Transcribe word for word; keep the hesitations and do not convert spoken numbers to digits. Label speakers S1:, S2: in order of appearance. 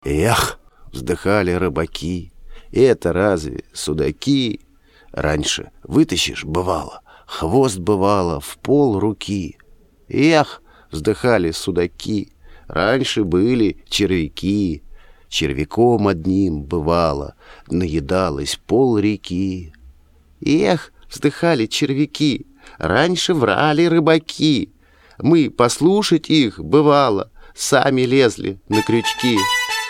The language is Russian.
S1: Эх, вздыхали рыбаки, это разве судаки? Раньше вытащишь, бывало, хвост, бывало, в пол руки. Эх, вздыхали судаки, раньше были червяки. Червяком одним, бывало, наедалась пол реки. Эх, вздыхали червяки, раньше врали рыбаки. Мы послушать их, бывало, сами лезли на крючки.